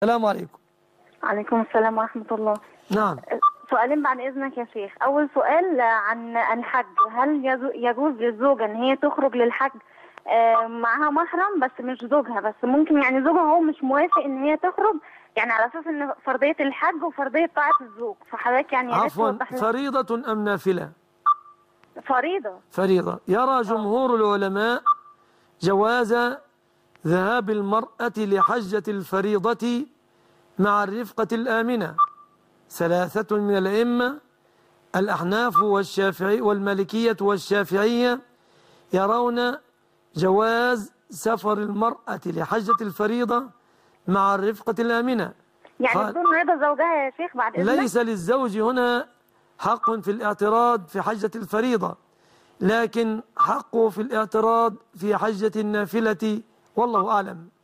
السلام عليكم. عليكم السلام ورحمة الله. نعم. سؤالين بعد إذنك يا شيخ. أول سؤال عن الحج، هل يجوز للزوجة إن هي تخرج للحج معها محرم بس مش زوجها، بس ممكن يعني زوجها هو مش موافق إن هي تخرج، يعني على أساس إن فرضية الحج وفرضية طاعة الزوج، فحضرتك يعني عفوا، فريضة أم نافلة؟ فريضة. فريضة. يرى جمهور العلماء جواز ذهاب المرأة لحجة الفريضة مع الرفقة الآمنة. 3 من الأئمة الأحناف والشافعي والمالكية والشافعية يرون جواز سفر المرأة لحجة الفريضة مع الرفقة الآمنة. يعني بدون رضا زوجها يا شيخ بعد إذنك؟ ليس للزوج هنا حق في الاعتراض في حجة الفريضة، لكن حقه في الاعتراض في حجة النافلة، والله أعلم.